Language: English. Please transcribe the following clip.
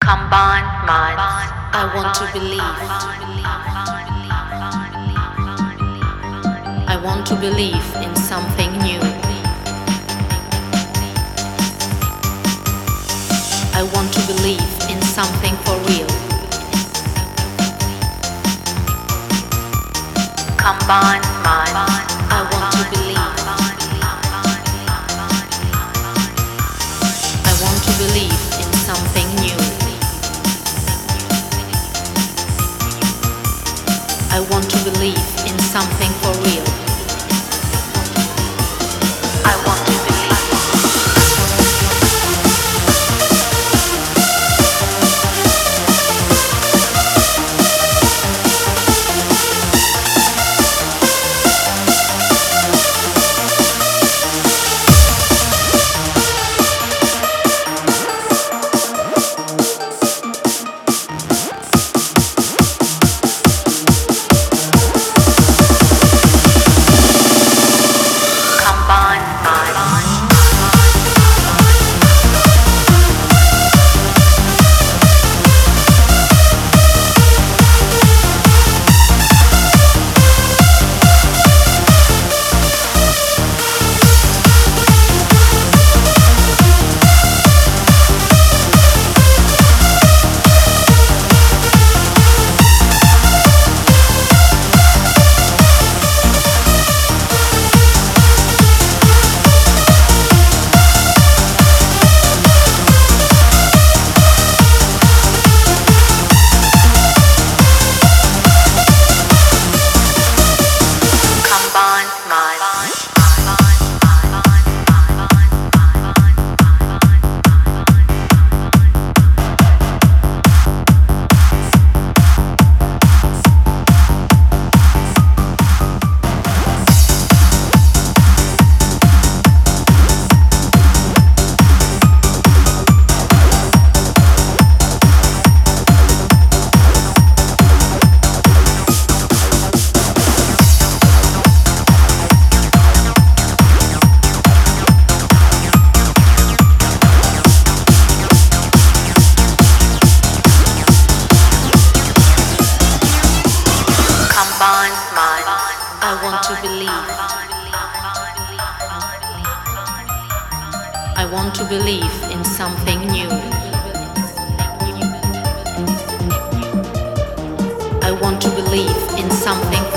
Combined minds. I want to believe. I want to believe in something new. I want to believe in something for real. Combined minds. I want to believe. I want to believe in something new. I want to believe in something for real. I want to believe. I want to believe. I want to believe in something new. I want to believe in something